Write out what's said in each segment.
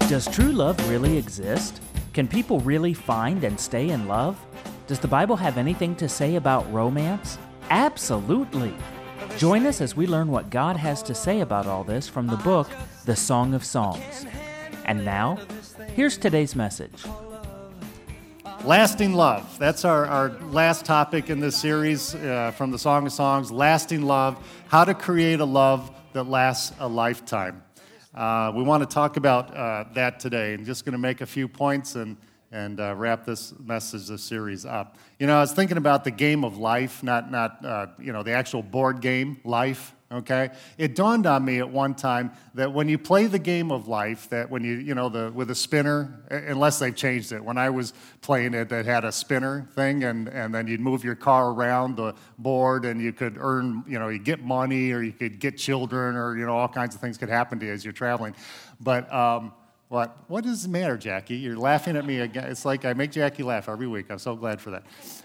Does true love really exist? Can people really find and stay in love? Does the Bible have anything to say about romance? Absolutely! Join us as we learn what God has to say about all this from the book, The Song of Songs. And now, here's today's message. Lasting love. That's our last topic in this series from the Song of Songs, lasting love, how to create a love that lasts a lifetime. We want to talk about that today. I'm just going to make a few points and wrap this series up. You know, I was thinking about the game of life, not the actual board game, life, okay? It dawned on me at one time that when you play the game of life, that when with a spinner, unless they've changed it, when I was playing it, that had a spinner thing, and then you'd move your car around the board, and you could earn, you get money, or you could get children, or, all kinds of things could happen to you as you're traveling. But, What does it matter, Jackie? You're laughing at me again. It's like I make Jackie laugh every week. I'm so glad for that.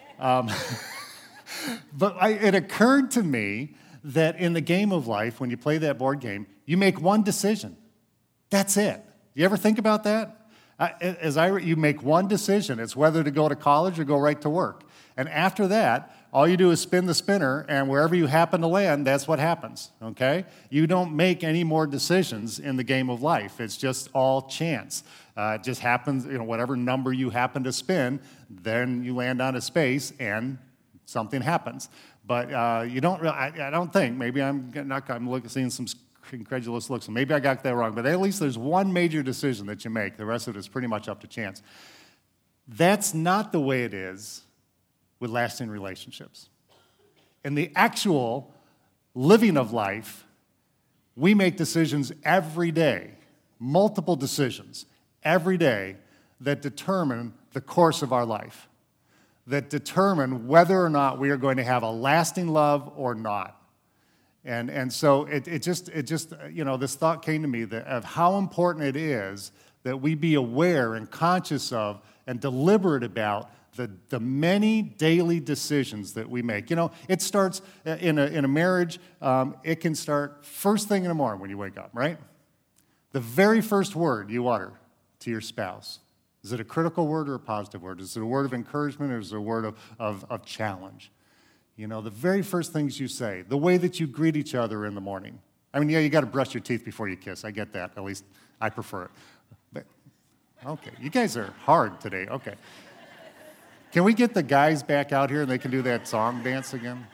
It occurred to me that in the game of life, when you play that board game, you make one decision. That's it. You ever think about that? You make one decision. It's whether to go to college or go right to work. And after that, all you do is spin the spinner, and wherever you happen to land, that's what happens, okay? You don't make any more decisions in the game of life. It's just all chance. It just happens, whatever number you happen to spin, then you land on a space, and something happens. But you don't really, I don't think, maybe I'm seeing some incredulous looks, so maybe I got that wrong, but at least there's one major decision that you make. The rest of it is pretty much up to chance. That's not the way it is with lasting relationships. In the actual living of life, we make decisions every day, multiple decisions every day that determine the course of our life, that determine whether or not we are going to have a lasting love or not. And so it just this thought came to me of how important it is that we be aware and conscious of and deliberate about the many daily decisions that we make. It starts in a marriage. It can start first thing in the morning when you wake up, right? The very first word you utter to your spouse. Is it a critical word or a positive word? Is it a word of encouragement or is it a word of challenge? The very first things you say, the way that you greet each other in the morning. I mean, yeah, you got to brush your teeth before you kiss. I get that. At least I prefer it. But, okay, you guys are hard today. Okay. Can we get the guys back out here and they can do that song dance again?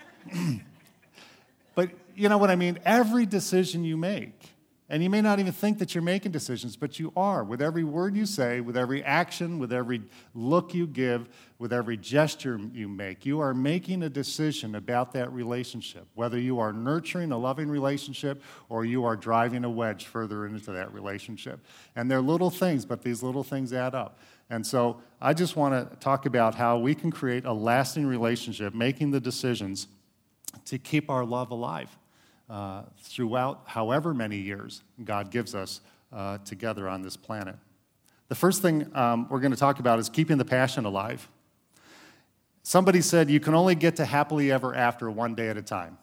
But you know what I mean? Every decision you make, and you may not even think that you're making decisions, but you are. With every word you say, with every action, with every look you give, with every gesture you make, you are making a decision about that relationship, whether you are nurturing a loving relationship or you are driving a wedge further into that relationship. And they're little things, but these little things add up. And so I just want to talk about how we can create a lasting relationship, making the decisions to keep our love alive throughout however many years God gives us together on this planet. The first thing we're going to talk about is keeping the passion alive. Somebody said you can only get to happily ever after one day at a time.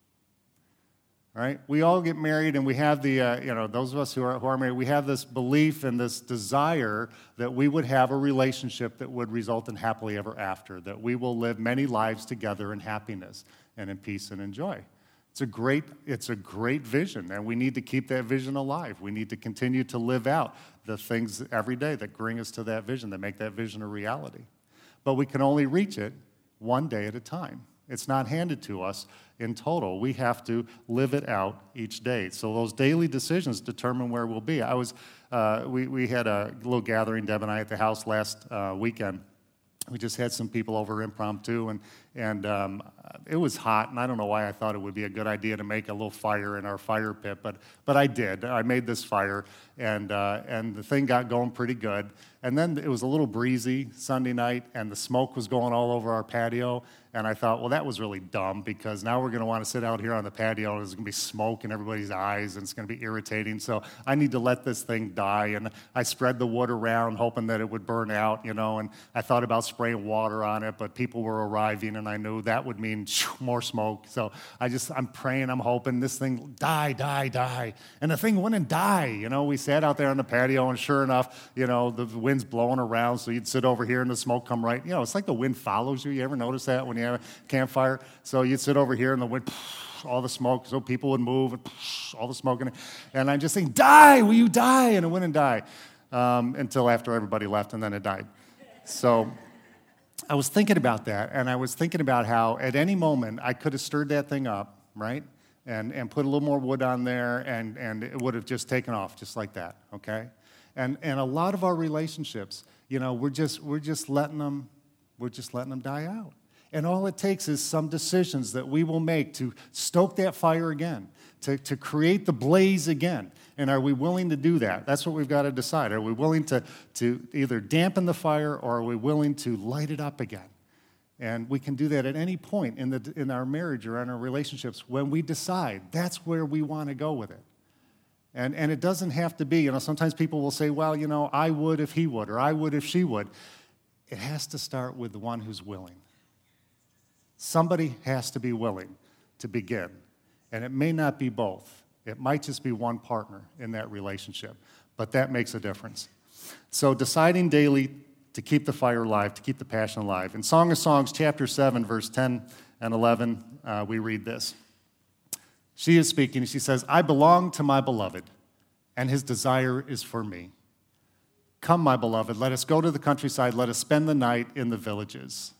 All right? We all get married, and we have those of us who are married, we have this belief and this desire that we would have a relationship that would result in happily ever after, that we will live many lives together in happiness and in peace and in joy. It's a great vision, and we need to keep that vision alive. We need to continue to live out the things every day that bring us to that vision, that make that vision a reality. But we can only reach it one day at a time. It's not handed to us in total. We have to live it out each day. So those daily decisions determine where we'll be. We had a little gathering, Deb and I, at the house last weekend. We just had some people over impromptu, and it was hot, and I don't know why I thought it would be a good idea to make a little fire in our fire pit, but I did. I made this fire, and the thing got going pretty good. And then it was a little breezy Sunday night, and the smoke was going all over our patio. And I thought, well, that was really dumb, because now we're going to want to sit out here on the patio, and there's going to be smoke in everybody's eyes, and it's going to be irritating. So I need to let this thing die. And I spread the wood around, hoping that it would burn out, and I thought about spraying water on it, but people were arriving, and I knew that would mean more smoke. So I'm praying, I'm hoping this thing die, die, die. And the thing wouldn't die. We sat out there on the patio, and sure enough, the wind's blowing around, so you'd sit over here and the smoke come right. It's like the wind follows you. You ever notice that when you have a campfire? So you'd sit over here and the wind, all the smoke, so people would move, and all the smoke. And I'm just saying, die, will you die? And it wouldn't die until after everybody left, and then it died. So I was thinking about that, and I was thinking about how at any moment I could have stirred that thing up, right? And put a little more wood on there, and it would have just taken off just like that, okay? And a lot of our relationships, we're just letting them die out. And all it takes is some decisions that we will make to stoke that fire again, to create the blaze again. And are we willing to do that? That's what we've got to decide. Are we willing to either dampen the fire, or are we willing to light it up again? And we can do that at any point in our marriage or in our relationships when we decide that's where we want to go with it. And it doesn't have to be, sometimes people will say, well, I would if he would, or I would if she would. It has to start with the one who's willing. Somebody has to be willing to begin. And it may not be both. It might just be one partner in that relationship. But that makes a difference. So deciding daily to keep the fire alive, to keep the passion alive. In Song of Songs, chapter 7, verse 10 and 11, we read this. She is speaking, and she says, I belong to my beloved, and his desire is for me. Come, my beloved, let us go to the countryside. Let us spend the night in the villages.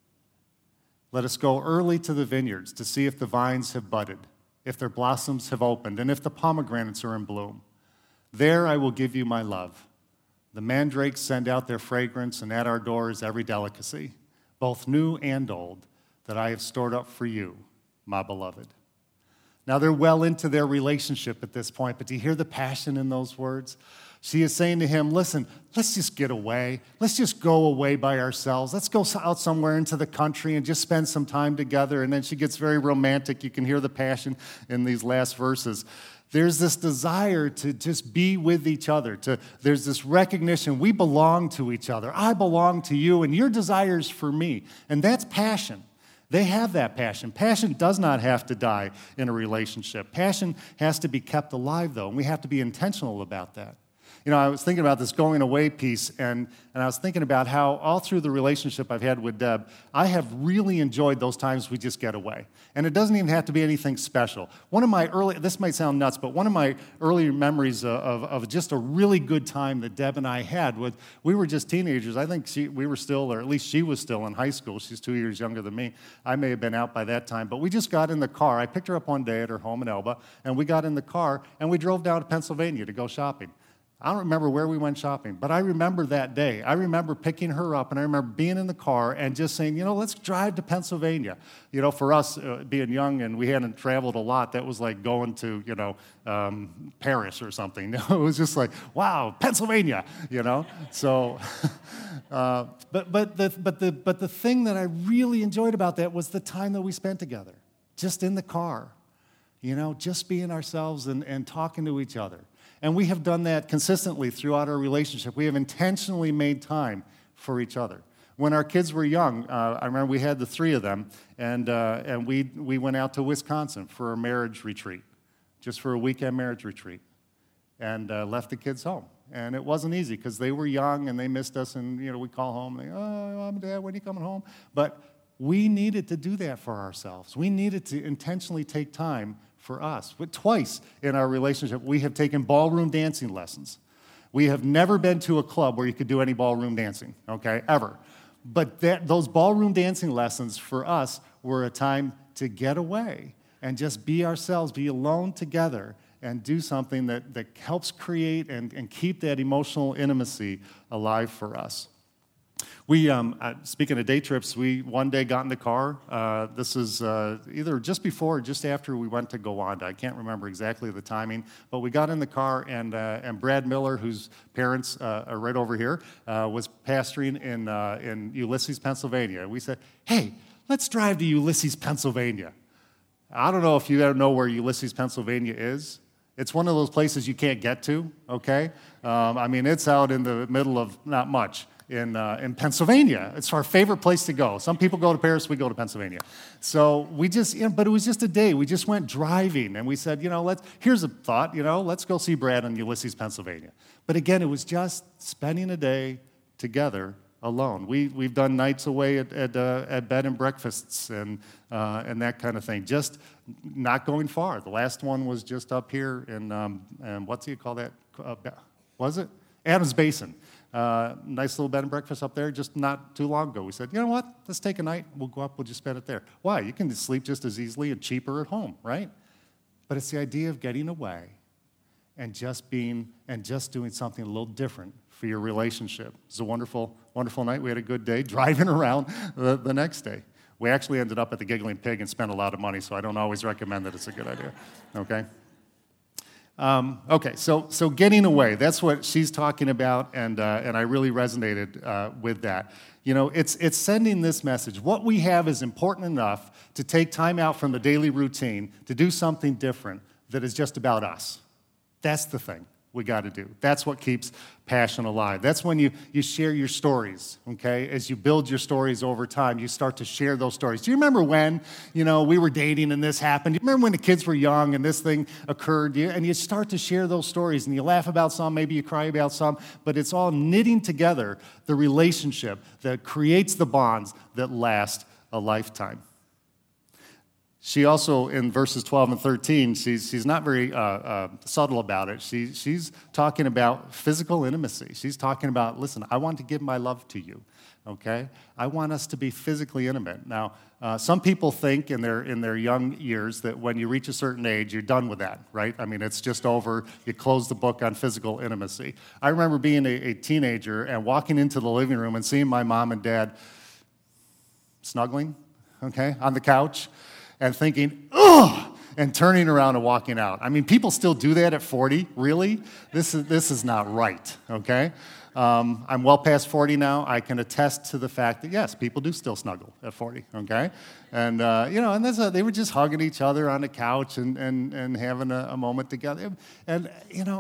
Let us go early to the vineyards to see if the vines have budded, if their blossoms have opened, and if the pomegranates are in bloom. There I will give you my love. The mandrakes send out their fragrance, and at our doors every delicacy, both new and old, that I have stored up for you, my beloved. Now they're well into their relationship at this point, but do you hear the passion in those words? She is saying to him, listen, let's just get away. Let's just go away by ourselves. Let's go out somewhere into the country and just spend some time together. And then she gets very romantic. You can hear the passion in these last verses. There's this desire to just be with each other. There's this recognition, we belong to each other. I belong to you, and your desire is for me. And that's passion. They have that passion. Passion does not have to die in a relationship. Passion has to be kept alive, though, and we have to be intentional about that. I was thinking about this going away piece, and I was thinking about how all through the relationship I've had with Deb, I have really enjoyed those times we just get away. And it doesn't even have to be anything special. This might sound nuts, but one of my early memories of just a really good time that Deb and I had, we were just teenagers. I think we were still, or at least she was still in high school. She's 2 years younger than me. I may have been out by that time, but we just got in the car. I picked her up one day at her home in Elba, and we got in the car, and we drove down to Pennsylvania to go shopping. I don't remember where we went shopping, but I remember that day. I remember picking her up, and I remember being in the car and just saying, let's drive to Pennsylvania. For us, being young and we hadn't traveled a lot, that was like going to, Paris or something. It was just like, wow, Pennsylvania, So, but the thing that I really enjoyed about that was the time that we spent together, just in the car, just being ourselves and talking to each other. And we have done that consistently throughout our relationship. We have intentionally made time for each other. When our kids were young, I remember we had the three of them, and we went out to Wisconsin for a marriage retreat, just for a weekend marriage retreat, and left the kids home. And it wasn't easy because they were young and they missed us, and we call home and they, oh, Mom and Dad, when are you coming home? But we needed to do that for ourselves. We needed to intentionally take time for us. But twice in our relationship, we have taken ballroom dancing lessons. We have never been to a club where you could do any ballroom dancing, okay, ever. But those ballroom dancing lessons for us were a time to get away and just be ourselves, be alone together, and do something that helps create and keep that emotional intimacy alive for us. Speaking of day trips, we one day got in the car. This is either just before or just after we went to Gowanda. I can't remember exactly the timing, but we got in the car, and Brad Miller, whose parents are right over here, was pastoring in Ulysses, Pennsylvania. We said, hey, let's drive to Ulysses, Pennsylvania. I don't know if you ever know where Ulysses, Pennsylvania is. It's one of those places you can't get to, okay? I mean, it's out in the middle of not much. In Pennsylvania. It's our favorite place to go. Some people go to Paris, we go to Pennsylvania. So we just, but it was just a day. We just went driving, and we said, here's a thought, let's go see Brad in Ulysses, Pennsylvania. But again, it was just spending a day together alone. We've done nights away at bed and breakfasts and that kind of thing. Just not going far. The last one was just up here in, what's you call that? Was it? Adams Basin. Nice little bed and breakfast up there just not too long ago. We said, you know what? Let's take a night. We'll go up. We'll just spend it there. Why? You can sleep just as easily and cheaper at home, right? But it's the idea of getting away and just doing something a little different for your relationship. It's a wonderful, wonderful night. We had a good day driving around the next day. We actually ended up at the Giggling Pig and spent a lot of money, so I don't always recommend that it's a good idea, okay? So getting away, that's what she's talking about, and I really resonated with that. It's sending this message. What we have is important enough to take time out from the daily routine to do something different that is just about us. That's the thing we got to do. That's what keeps passion alive. That's when you share your stories, okay? As you build your stories over time, you start to share those stories. Do you remember when, we were dating and this happened? Do you remember when the kids were young and this thing occurred? And you start to share those stories, and you laugh about some, maybe you cry about some, but it's all knitting together the relationship that creates the bonds that last a lifetime. She also, in verses 12 and 13, she's not very subtle about it. She's talking about physical intimacy. She's talking about, listen, I want to give my love to you, okay? I want us to be physically intimate. Now, some people think in their young years that when you reach a certain age, you're done with that, right? I mean, it's just over. You close the book on physical intimacy. I remember being a teenager and walking into the living room and seeing my mom and dad snuggling, okay, on the couch, and thinking, ugh, and turning around and walking out. I mean, people still do that at 40, really? This is not right, okay? I'm well past 40 now. I can attest to the fact that, yes, people do still snuggle at 40, okay? And, they were just hugging each other on the couch and having a moment together. And,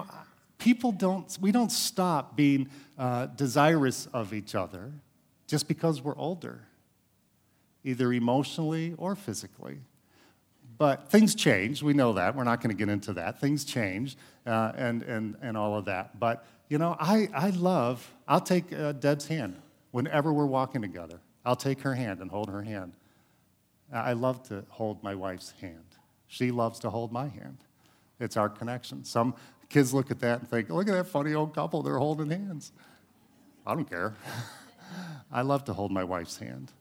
we don't stop being desirous of each other just because we're older, either emotionally or physically. But things change. We know that. We're not going to get into that. Things change and all of that. But, I'll take Deb's hand whenever we're walking together. I'll take her hand and hold her hand. I love to hold my wife's hand. She loves to hold my hand. It's our connection. Some kids look at that and think, look at that funny old couple. They're holding hands. I don't care. I love to hold my wife's hand.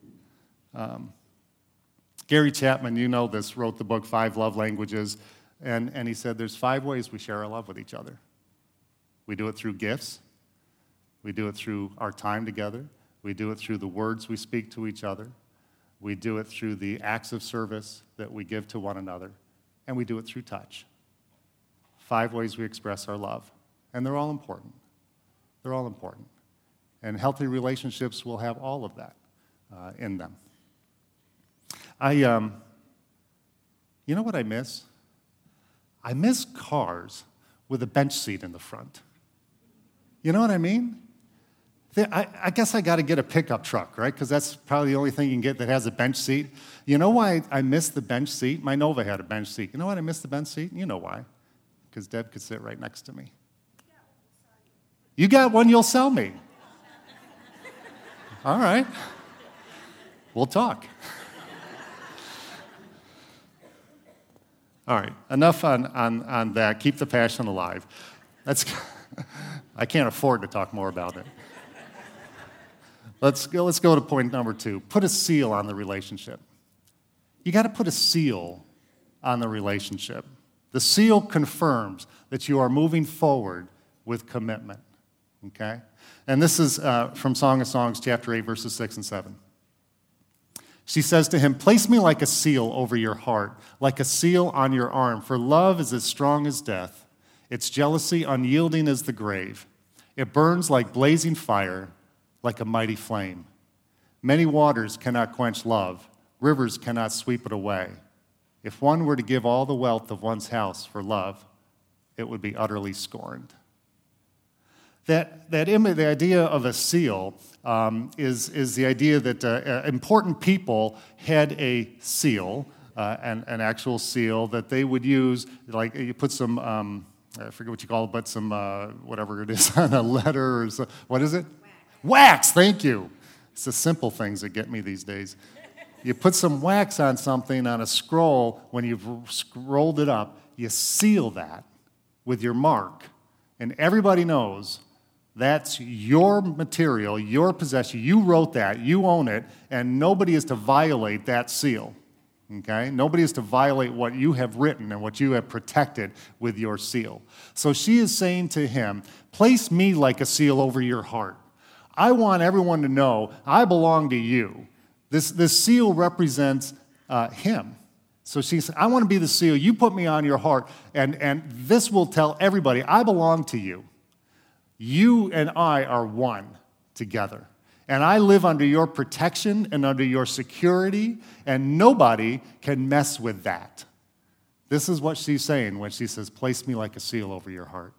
Gary Chapman, you know this, wrote the book 5 Love Languages, and he said there's 5 ways we share our love with each other. We do it through gifts. We do it through our time together. We do it through the words we speak to each other. We do it through the acts of service that we give to one another. And we do it through touch. 5 ways we express our love. And they're all important. They're all important. And healthy relationships will have all of that in them. You know what I miss? I miss cars with a bench seat in the front. You know what I mean? I guess I got to get a pickup truck, right? Because that's probably the only thing you can get that has a bench seat. You know why I miss the bench seat? My Nova had a bench seat. You know why I miss the bench seat? You know why. Because Deb could sit right next to me. You got one you'll sell me. All right. We'll talk. All right, enough on that. Keep the passion alive. I can't afford to talk more about it. Let's go to point number 2. Put a seal on the relationship. You got to put a seal on the relationship. The seal confirms that you are moving forward with commitment. okay? And this is from Song of Songs, chapter 8, verses 6 and 7. She says to him, "Place me like a seal over your heart, like a seal on your arm, for love is as strong as death, its jealousy unyielding as the grave. It burns like blazing fire, like a mighty flame. Many waters cannot quench love, rivers cannot sweep it away. If one were to give all the wealth of one's house for love, it would be utterly scorned." The idea of a seal is the idea that important people had a seal, an actual seal that they would use, like you put some, I forget what you call it, but some, whatever it is, on a letter or so, what is it? Wax, thank you. It's the simple things that get me these days. You put some wax on something, on a scroll, when you've scrolled it up, you seal that with your mark, and everybody knows that's your material, your possession. You wrote that, you own it, and nobody is to violate that seal, okay? Nobody is to violate what you have written and what you have protected with your seal. So she is saying to him, place me like a seal over your heart. I want everyone to know I belong to you. This seal represents him. So she said, I want to be the seal. You put me on your heart, and this will tell everybody I belong to you. You and I are one together. And I live under your protection and under your security, and nobody can mess with that. This is what she's saying when she says, place me like a seal over your heart.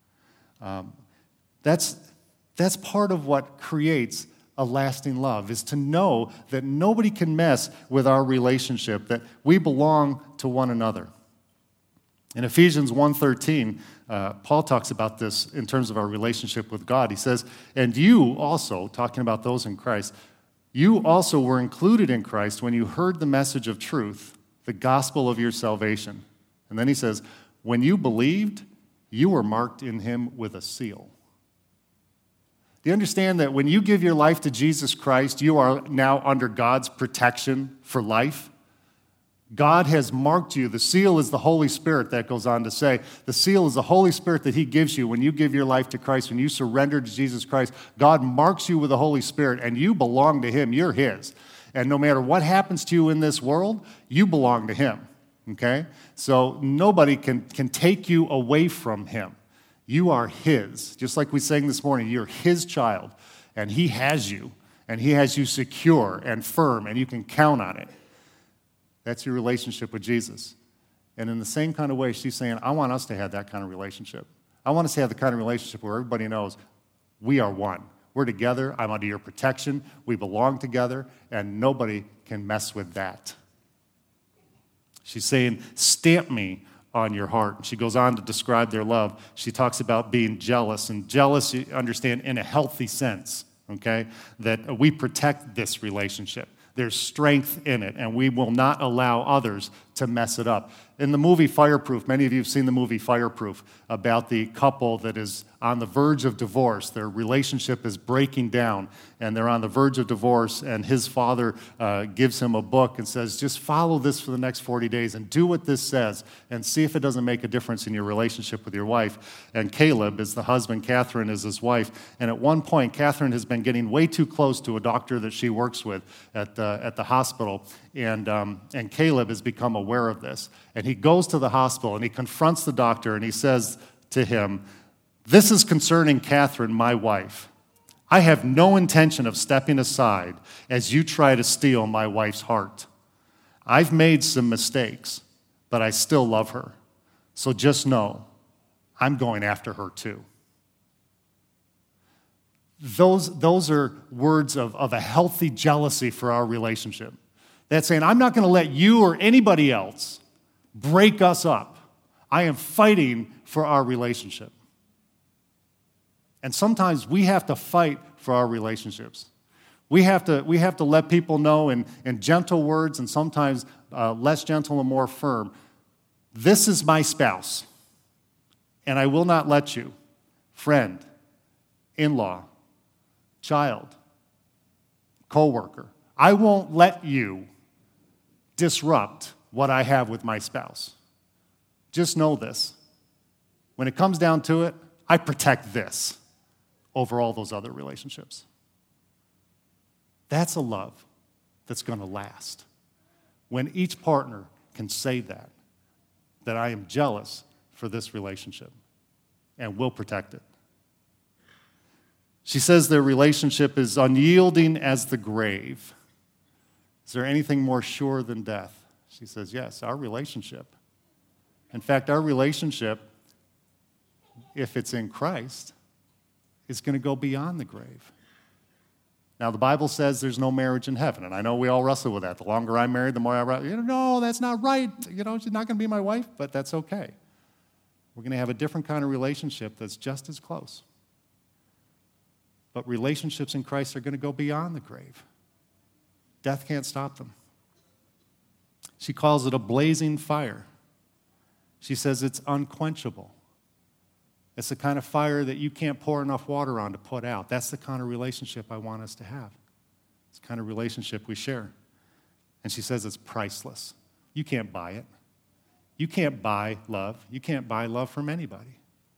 That's part of what creates a lasting love, is to know that nobody can mess with our relationship, that we belong to one another. In Ephesians 1:13, Paul talks about this in terms of our relationship with God. He says, and you also, talking about those in Christ, you also were included in Christ when you heard the message of truth, the gospel of your salvation. And then he says, when you believed, you were marked in him with a seal. Do you understand that when you give your life to Jesus Christ, you are now under God's protection for life? God has marked you. The seal is the Holy Spirit, that goes on to say. The seal is the Holy Spirit that he gives you when you give your life to Christ, when you surrender to Jesus Christ. God marks you with the Holy Spirit, and you belong to him. You're his. And no matter what happens to you in this world, you belong to him, okay? So nobody can take you away from him. You are his. Just like we sang this morning, you're his child, and he has you secure and firm, and you can count on it. That's your relationship with Jesus. And in the same kind of way, she's saying, I want us to have that kind of relationship. I want us to have the kind of relationship where everybody knows we are one. We're together. I'm under your protection. We belong together, and nobody can mess with that. She's saying, stamp me on your heart. And she goes on to describe their love. She talks about being jealous, and jealous, you understand, in a healthy sense, okay, that we protect this relationship. There's strength in it, and we will not allow others to mess it up. In the movie Fireproof, many of you have seen the movie Fireproof, about the couple that is on the verge of divorce. Their relationship is breaking down, and they're on the verge of divorce, and his father gives him a book and says, just follow this for the next 40 days and do what this says and see if it doesn't make a difference in your relationship with your wife. And Caleb is the husband, Catherine is his wife, and at one point, Catherine has been getting way too close to a doctor that she works with at the hospital, and Caleb has become aware of this. And he goes to the hospital, and he confronts the doctor, and he says to him, this is concerning Catherine, my wife. I have no intention of stepping aside as you try to steal my wife's heart. I've made some mistakes, but I still love her. So just know, I'm going after her too. Those are words of a healthy jealousy for our relationship. That's saying, I'm not going to let you or anybody else break us up. I am fighting for our relationship. And sometimes we have to fight for our relationships. We have to let people know in gentle words, and sometimes less gentle and more firm, this is my spouse, and I will not let you, friend, in-law, child, co-worker, I won't let you disrupt what I have with my spouse. Just know this. When it comes down to it, I protect this. over all those other relationships. That's a love that's going to last. When each partner can say that I am jealous for this relationship and will protect it. She says their relationship is unyielding as the grave. Is there anything more sure than death? She says, yes, our relationship. In fact, our relationship, if it's in Christ, is going to go beyond the grave. Now, the Bible says there's no marriage in heaven, and I know we all wrestle with that. The longer I'm married, the more I wrestle. No, that's not right. She's not going to be my wife, but that's okay. We're going to have a different kind of relationship that's just as close. But relationships in Christ are going to go beyond the grave. Death can't stop them. She calls it a blazing fire. She says it's unquenchable. It's the kind of fire that you can't pour enough water on to put out. That's the kind of relationship I want us to have. It's the kind of relationship we share. And she says it's priceless. You can't buy it. You can't buy love. You can't buy love from anybody.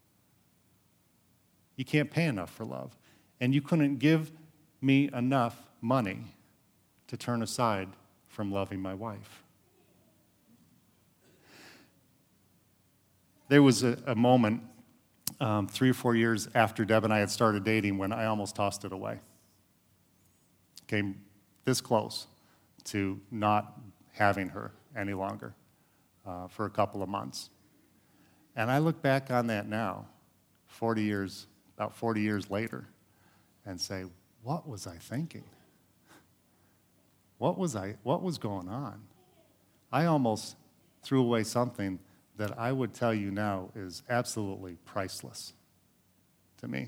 You can't pay enough for love. And you couldn't give me enough money to turn aside from loving my wife. There was a moment 3 or 4 years after Deb and I had started dating when I almost tossed it away. Came this close to not having her any longer for a couple of months. And I look back on that now, about 40 years later, and say, what was I thinking? What was going on? I almost threw away something that I would tell you now is absolutely priceless to me.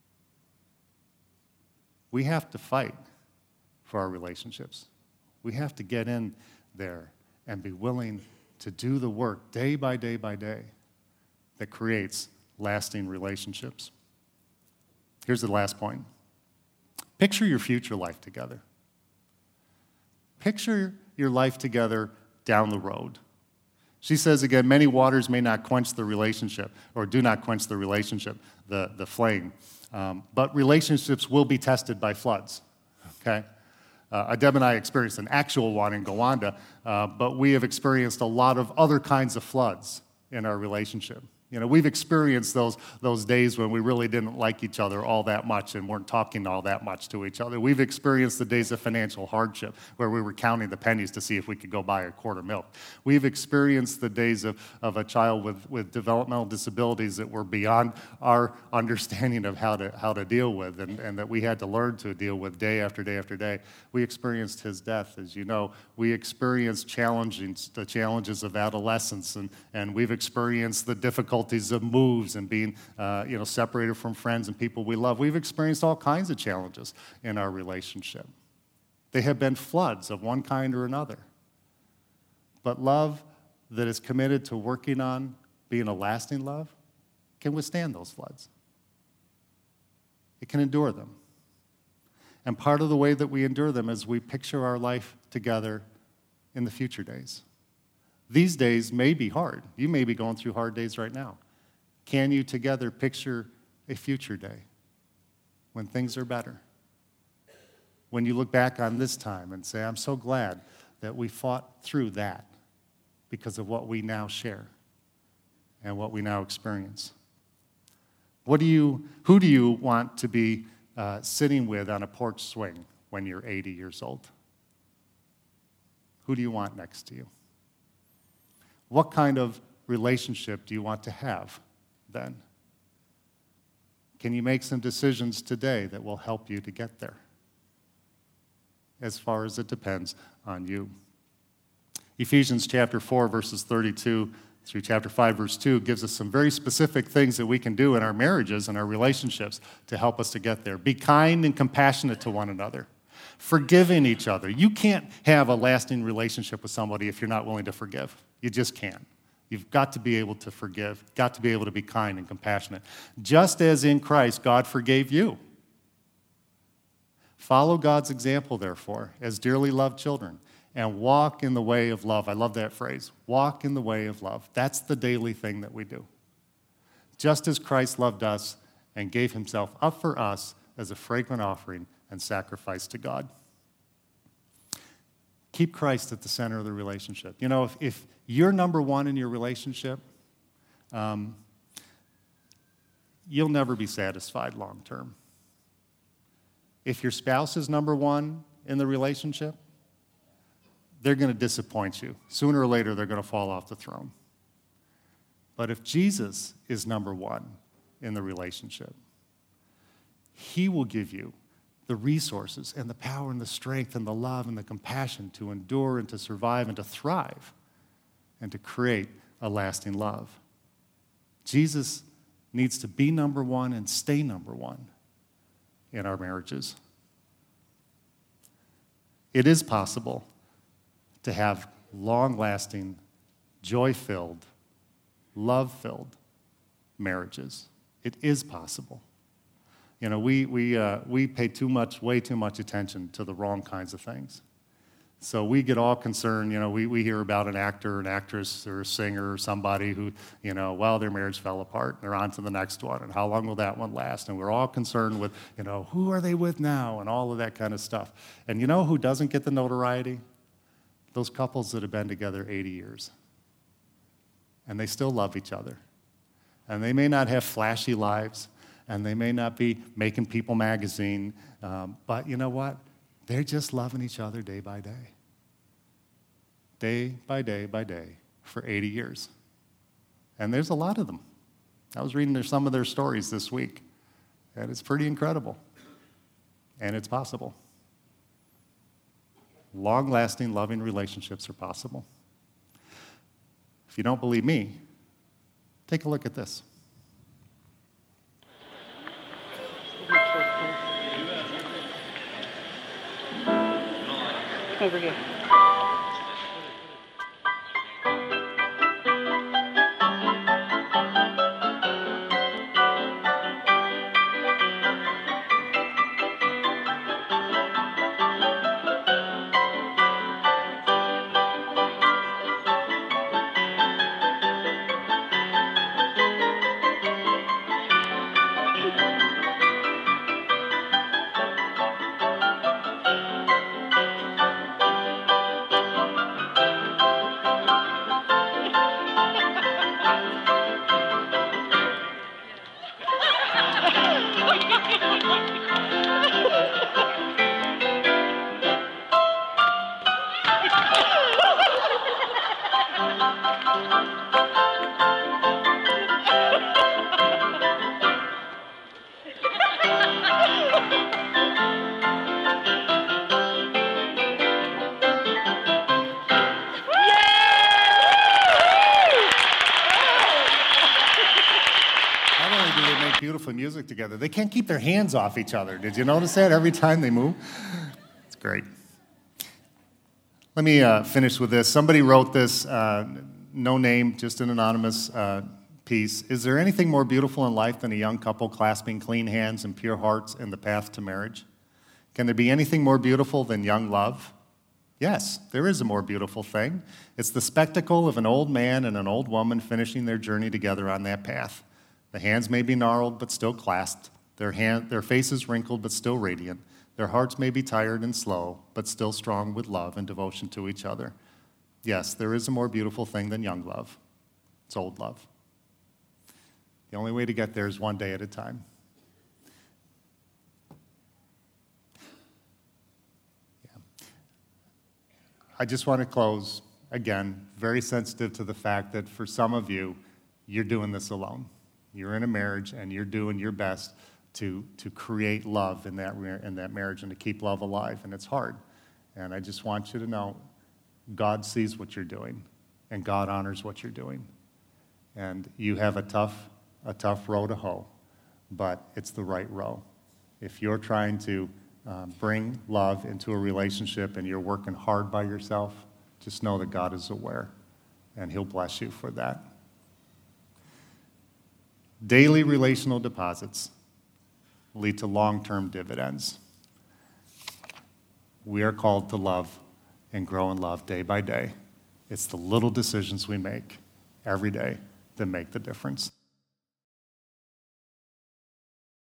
We have to fight for our relationships. We have to get in there and be willing to do the work day by day by day that creates lasting relationships. Here's the last point. Picture your future life together. Picture your life together down the road. She says again, many waters may not quench the relationship, or do not quench the relationship, the flame. But relationships will be tested by floods, okay? Deb and I experienced an actual one in Gowanda, but we have experienced a lot of other kinds of floods in our relationship. We've experienced those days when we really didn't like each other all that much and weren't talking all that much to each other. We've experienced the days of financial hardship where we were counting the pennies to see if we could go buy a quart of milk. We've experienced the days of a child with developmental disabilities that were beyond our understanding of how to deal with and that we had to learn to deal with day after day after day. We experienced his death, as you know. We experienced the challenges of adolescence, and we've experienced the difficulties of moves and being separated from friends and people we love. We've experienced all kinds of challenges in our relationship. They have been floods of one kind or another. But love that is committed to working on being a lasting love can withstand those floods. It can endure them. And part of the way that we endure them is we picture our life together in the future days. These days may be hard. You may be going through hard days right now. Can you together picture a future day when things are better? When you look back on this time and say, I'm so glad that we fought through that because of what we now share and what we now experience. Who do you want to be sitting with on a porch swing when you're 80 years old? Who do you want next to you? What kind of relationship do you want to have then? Can you make some decisions today that will help you to get there? As far as it depends on you. Ephesians chapter 4, verses 32 through chapter 5, verse 2 gives us some very specific things that we can do in our marriages and our relationships to help us to get there. Be kind and compassionate to one another. Forgiving each other. You can't have a lasting relationship with somebody if you're not willing to forgive. You just can't. You've got to be able to forgive, got to be able to be kind and compassionate. Just as in Christ, God forgave you. Follow God's example, therefore, as dearly loved children, and walk in the way of love. I love that phrase. Walk in the way of love. That's the daily thing that we do. Just as Christ loved us and gave himself up for us as a fragrant offering and sacrifice to God. Keep Christ at the center of the relationship. You know, if you're number one in your relationship, you'll never be satisfied long term. If your spouse is number one in the relationship, they're going to disappoint you. Sooner or later, they're going to fall off the throne. But if Jesus is number one in the relationship, he will give you the resources and the power and the strength and the love and the compassion to endure and to survive and to thrive and to create a lasting love. Jesus needs to be number one and stay number one in our marriages. It is possible to have long-lasting, joy-filled, love-filled marriages. It is possible. You know, we pay way too much attention to the wrong kinds of things. So we get all concerned, you know, we hear about an actor, an actress, or a singer, or somebody who, you know, well, their marriage fell apart, and they're on to the next one, and how long will that one last? And we're all concerned with, you know, who are they with now, and all of that kind of stuff. And you know who doesn't get the notoriety? Those couples that have been together 80 years. And they still love each other. And they may not have flashy lives, and they may not be making People magazine, but you know what? They're just loving each other day by day. Day by day by day for 80 years. And there's a lot of them. I was reading some of their stories this week, and it's pretty incredible. And it's possible. Long-lasting, loving relationships are possible. If you don't believe me, take a look at this. Over here. Beautiful music together. They can't keep their hands off each other. Did you notice that every time they move? It's great. Let me finish with this. Somebody wrote this, no name, just an anonymous piece. Is there anything more beautiful in life than a young couple clasping clean hands and pure hearts in the path to marriage? Can there be anything more beautiful than young love? Yes, there is a more beautiful thing. It's the spectacle of an old man and an old woman finishing their journey together on that path. The hands may be gnarled, but still clasped. Their faces wrinkled, but still radiant. Their hearts may be tired and slow, but still strong with love and devotion to each other. Yes, there is a more beautiful thing than young love. It's old love. The only way to get there is one day at a time. Yeah. I just want to close, again, very sensitive to the fact that for some of you, you're doing this alone. You're in a marriage, and you're doing your best to create love in that marriage and to keep love alive, and it's hard. And I just want you to know, God sees what you're doing, and God honors what you're doing. And you have a tough row to hoe, but it's the right row. If you're trying to bring love into a relationship and you're working hard by yourself, just know that God is aware, and He'll bless you for that. Daily relational deposits lead to long-term dividends. We are called to love and grow in love day by day. It's the little decisions we make every day that make the difference.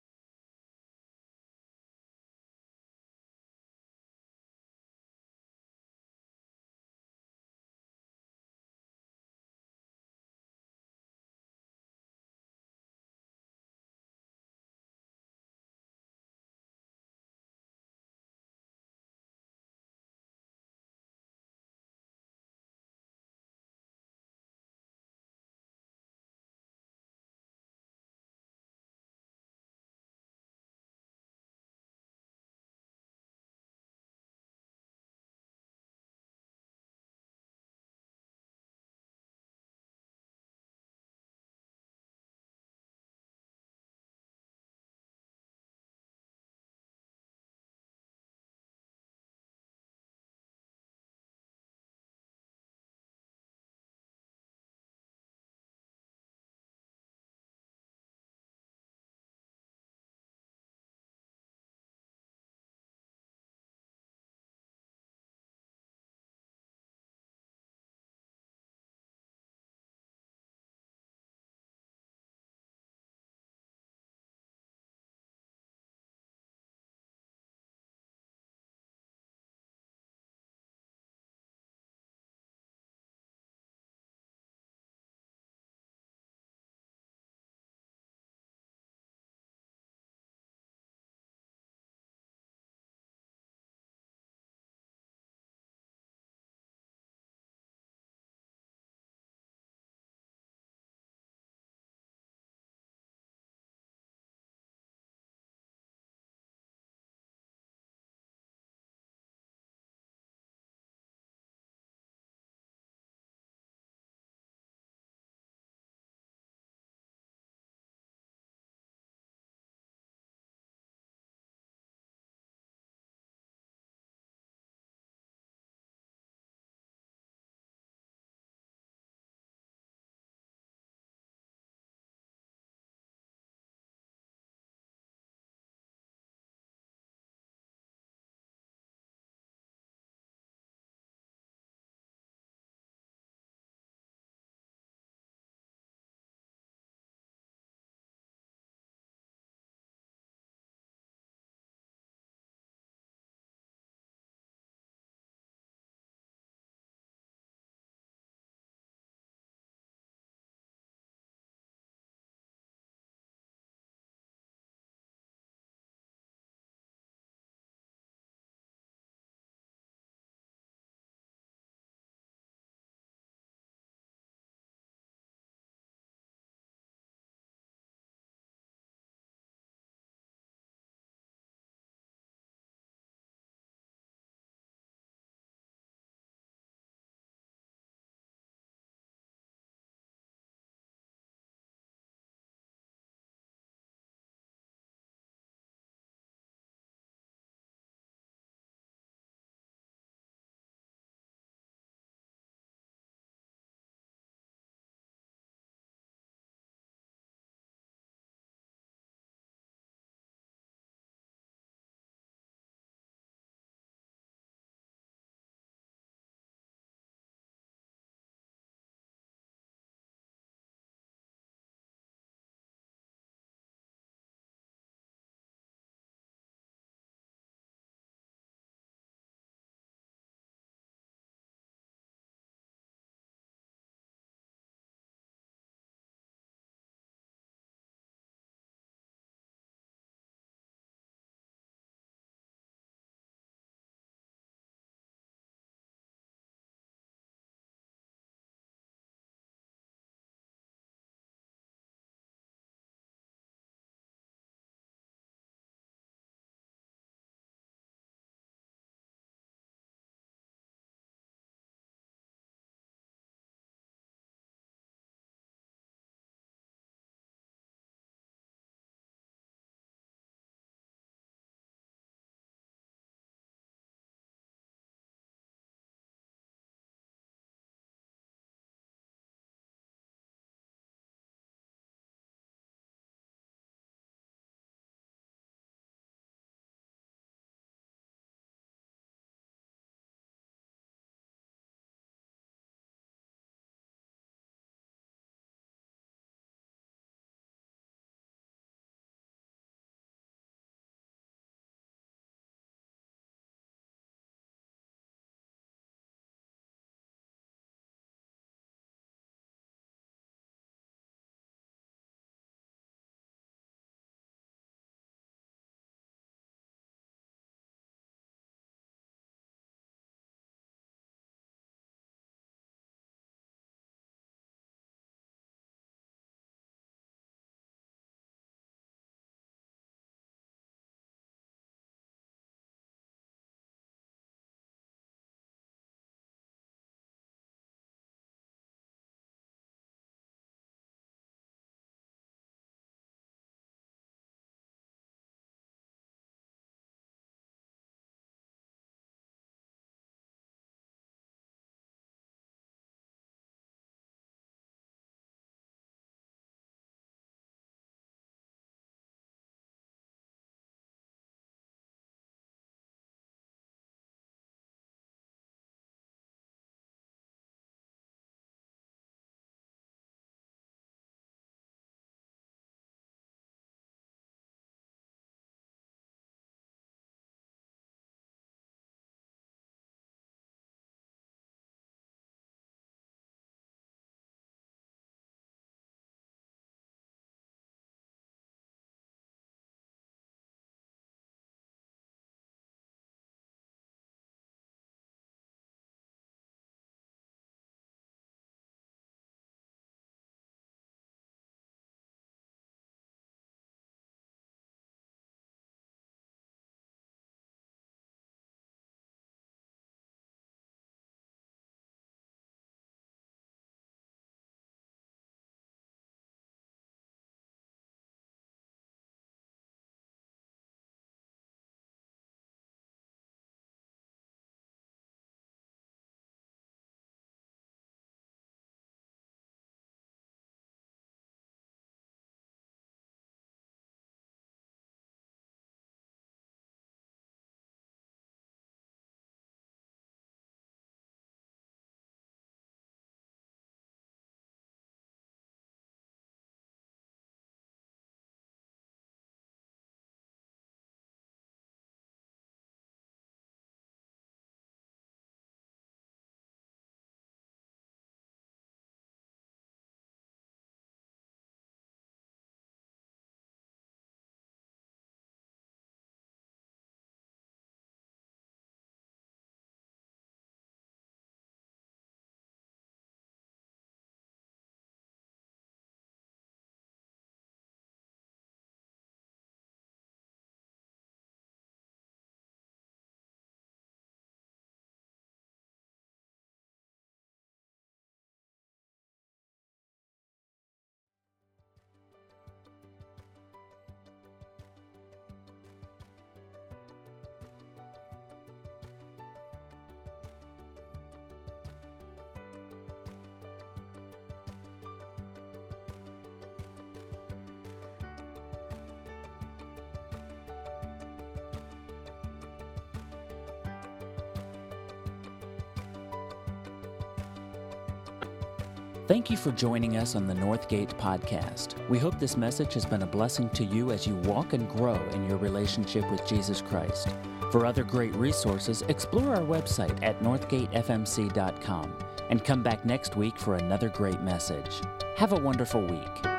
Thank you for joining us on the Northgate Podcast. We hope this message has been a blessing to you as you walk and grow in your relationship with Jesus Christ. For other great resources, explore our website at northgatefmc.com and come back next week for another great message. Have a wonderful week.